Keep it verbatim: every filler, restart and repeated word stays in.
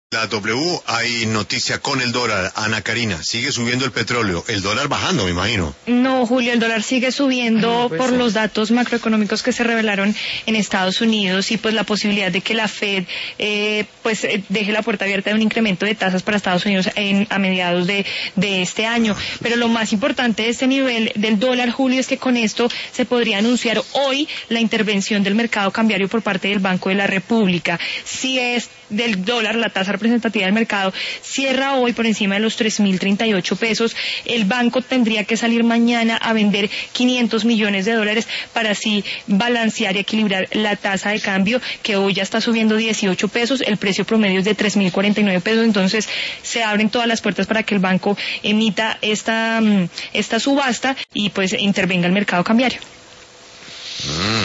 La W, hay noticia con el dólar. Ana Karina, sigue subiendo el petróleo, el dólar bajando, me imagino. No, Julio, el dólar sigue subiendo ah, pues por sí. los datos macroeconómicos que se revelaron en Estados Unidos y pues la posibilidad de que la Fed eh, pues eh, deje la puerta abierta de un incremento de tasas para Estados Unidos en, a mediados de, de este año. Pero lo más importante de este nivel del dólar, Julio, es que con esto se podría anunciar hoy la intervención del mercado cambiario por parte del Banco de la República. Si es del dólar, la tasa representativa del mercado cierra hoy por encima de los tres mil treinta y ocho pesos, el banco tendría que salir mañana a vender quinientos millones de dólares para así balancear y equilibrar la tasa de cambio, que hoy ya está subiendo dieciocho pesos, el precio promedio es de tres mil cuarenta y nueve pesos, entonces se abren todas las puertas para que el banco emita esta, esta subasta y pues intervenga el mercado cambiario. Mm.